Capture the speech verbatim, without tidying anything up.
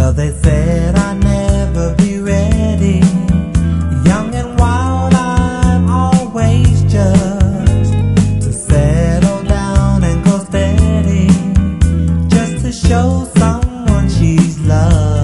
Well, they said I'd never be ready. Young and wild, I'm always just to settle down and go steady, just to show someone she's loved.